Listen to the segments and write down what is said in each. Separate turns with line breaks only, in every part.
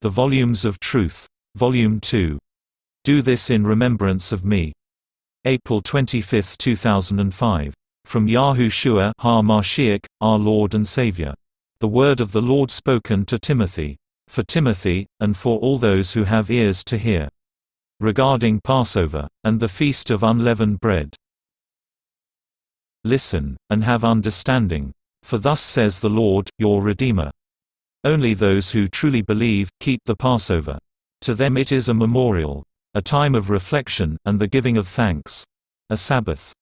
The Volumes of Truth, Volume 2. Do this in remembrance of me. April 25, 2005. From Yahushua HaMashiach, our Lord and Savior. The word of the Lord spoken to Timothy. For Timothy, and for all those who have ears to hear. Regarding Passover, and the Feast of Unleavened Bread. Listen, and have understanding. For thus says the Lord, your Redeemer. Only those who truly believe, keep the Passover. To them it is a memorial, a time of reflection, and the giving of thanks. A Sabbath.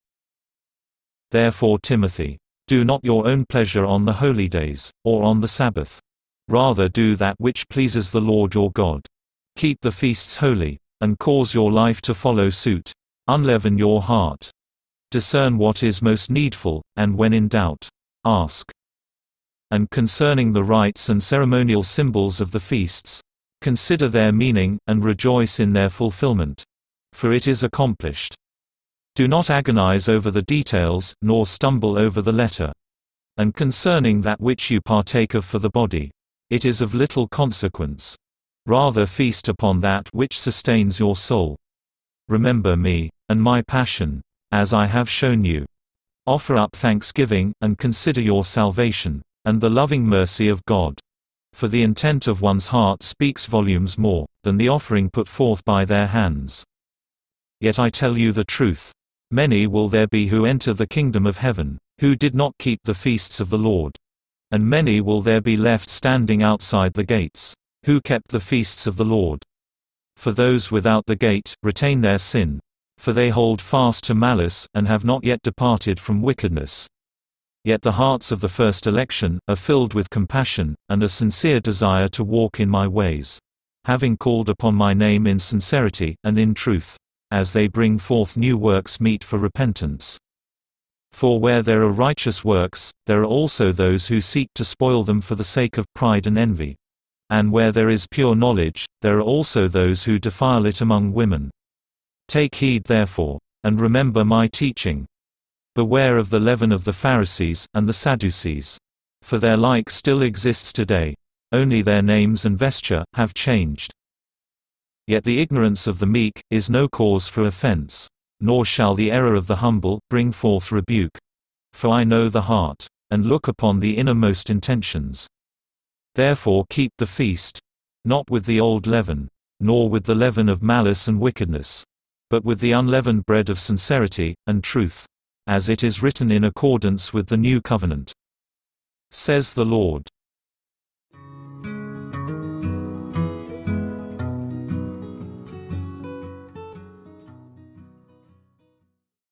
Therefore Timothy, do not your own pleasure on the holy days, or on the Sabbath. Rather do that which pleases the Lord your God. Keep the feasts holy, and cause your life to follow suit. Unleaven your heart. Discern what is most needful, and when in doubt, ask. And concerning the rites and ceremonial symbols of the feasts, consider their meaning, and rejoice in their fulfillment. For it is accomplished. Do not agonize over the details, nor stumble over the letter. And concerning that which you partake of for the body, it is of little consequence. Rather feast upon that which sustains your soul. Remember me, and my passion, as I have shown you. Offer up thanksgiving, and consider your salvation, and the loving mercy of God. For the intent of one's heart speaks volumes more, than the offering put forth by their hands. Yet I tell you the truth. Many will there be who enter the kingdom of heaven, who did not keep the feasts of the Lord. And many will there be left standing outside the gates, who kept the feasts of the Lord. For those without the gate, retain their sin. For they hold fast to malice, and have not yet departed from wickedness. Yet the hearts of the first election, are filled with compassion, and a sincere desire to walk in my ways. Having called upon my name in sincerity, and in truth. As they bring forth new works meet for repentance. For where there are righteous works, there are also those who seek to spoil them for the sake of pride and envy. And where there is pure knowledge, there are also those who defile it among women. Take heed therefore, and remember my teaching. Beware of the leaven of the Pharisees, and the Sadducees. For their like still exists today. Only their names and vesture, have changed. Yet the ignorance of the meek, is no cause for offense. Nor shall the error of the humble, bring forth rebuke. For I know the heart, and look upon the innermost intentions. Therefore keep the feast. Not with the old leaven, nor with the leaven of malice and wickedness. But with the unleavened bread of sincerity, and truth. As it is written in accordance with the new covenant. Says the Lord.